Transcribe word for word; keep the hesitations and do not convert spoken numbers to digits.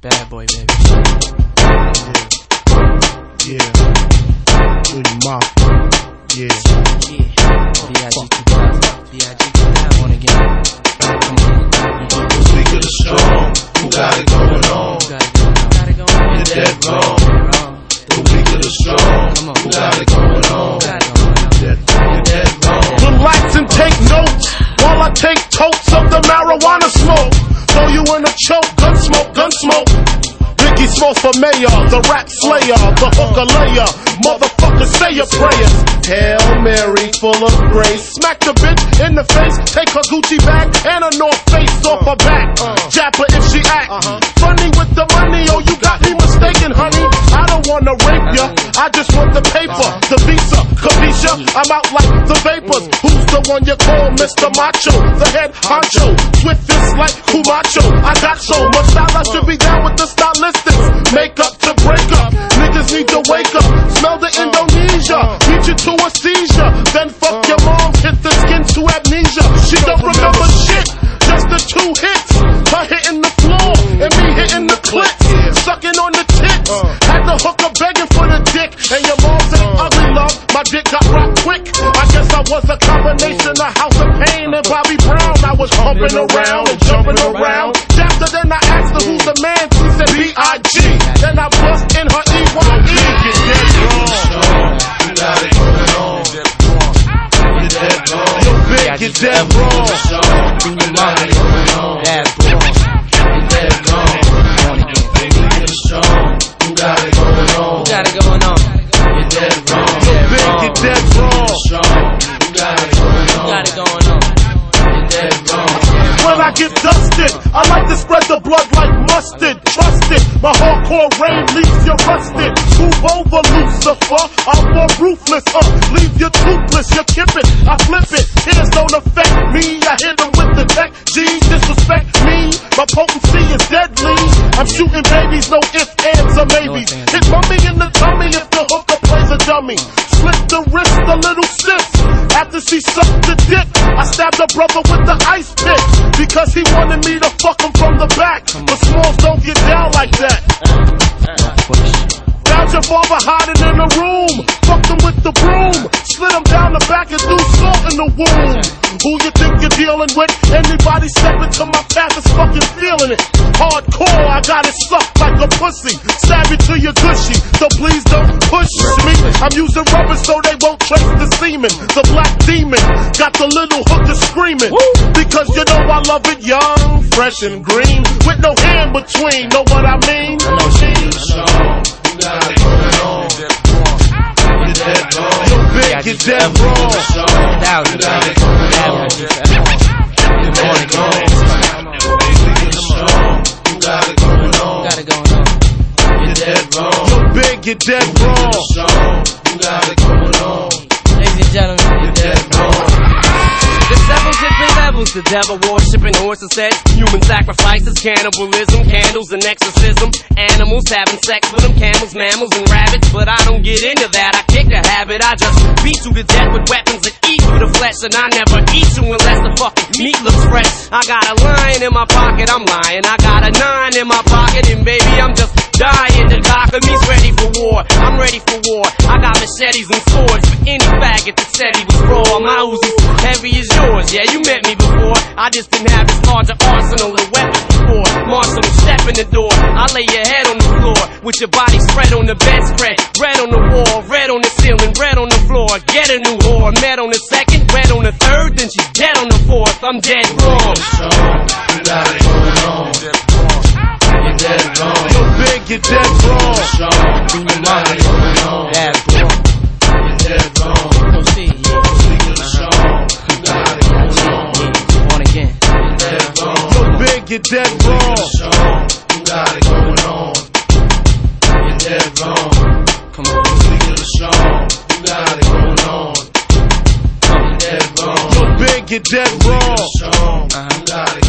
Bad boy, baby. Yeah. Yeah. Really mop. Yeah. Yeah. B I G two thousand. B I G two thousand. On again. The weak of the strong. Who got it going on? Who got it going on? You're dead wrong. The weak of the strong. Who got it going on? You're dead wrong. Relax and take notes while I take totes of the marijuana smoke. Throw you in a choke, gun smoke, gun smoke. Biggie Smalls for mayor, the rap slayer, the hooker layer. Motherfucker, say your prayers. Hail Mary, full of grace. Smack the bitch in the face. Take her Gucci bag and her North Face off her back. Jap her if she act funny with the money. Oh, you got me mistaken, honey. I don't wanna rape ya. I just want the paper, the visa, Kavisha. I'm out like the vapors. Who's the one you call Mister Macho? The head honcho, swiftest like Kumacho. I got so much style, I should be down with the stylistics. Make up to break up. Niggas need to wake up. Smell the Indonesia. Beat you to a seizure. Then fuck your mom. Hit the skin to amnesia. She don't remember shit. Just the two hits. Her hitting the floor and me hitting the clits. Sucking on the tits. Had the hooker begging for the dick. And your mom's ain't ugly, love. My dick got rocked quick. I guess I was a combination of House of Pain and Bobby Brown. I was humping around and jumping around. After then I asked her who's the man. She said B I G. Then I bust in her E Y E. Get dead wrong. You got it going on. You're dead wrong. Yo, big, get dead wrong. You got it going on. That's wrong. You're dead wrong. The weak of the strong. You got it going on. Who got it going on? You're dead wrong. Yo, big, get dead wrong. You got it going on. Who got it going on? You're dead wrong. When I get dusted, I like to spread the blood like mustard. Trust it, my hardcore rain leaves you rusted. Move over, Lucifer, I'm more ruthless. Uh, leave you toothless, you kip it, I flip it. Tears don't affect me, I hit them with the tech. G, disrespect me, my potency is deadly. I'm shooting babies, no ifs, ands, or maybes. Hit mummy in the tummy if the hooker plays a dummy. Slit the wrist, a little stiff. After she sucked the dick, I stabbed her brother with the ice pick. Because he wanted me to fuck him from the back. But Smalls don't get down like that. Found your father hiding in a room. Fucked him with the broom. Slid him down the back and threw salt in the wound. Who you think you're dealing with? Anybody step into my path is fucking feeling it. Hardcore, I got it sucked like a pussy. Stab it to your gushy, so please don't push me. I'm using rubber so they won't trace the semen. The black demon got the little hooker screaming. Because you know I love it young, fresh and green, with no hand between. Know what I mean? I know she is strong. You got it going on. You're dead wrong. Yo, big, get dead wrong. You got it going on. You're dead wrong. You're strong. You got it going on. Got it going on. You're dead wrong. Yo, big, get dead wrong. You got it going on. Ladies and gentlemen, You're dead wrong. There's several different levels to devil worshiping, horses, sex, human sacrifices, cannibalism, candles and exorcism, animals having sex with them, camels, mammals and rabbits. But I don't get into that, I kick the habit. I just beat you to death with weapons that eat through the flesh. And I never eat you unless the fucking meat looks fresh. I got a lion in my pocket, I'm lying. I got a nine in my pocket and baby I'm just dying. The cock of me's ready for war, I'm ready for war. I got machetes and swords for any faggot that said he was raw. My Uzi's heavy as yours, yeah, you met me before. I just didn't have this larger arsenal of weapons before. Marshal, step in the door, I lay your head on the floor with your body spread on the bedspread. Red on the wall, red on the ceiling, red on the floor. Get a new whore, met on the second, red on the third, then she's dead on the fourth. I'm dead wrong. You got it going on. You're dead wrong. Yo, big, get dead wrong. You got it going on. that's wrong. You're dead wrong. Go see, yeah. You got it going on. On again. You're dead wrong. Yo, big, get dead wrong. You got it going on. You're dead wrong. Come on. League of the strong. You got it going on. You're dead wrong. Yo, big, get dead wrong. You got it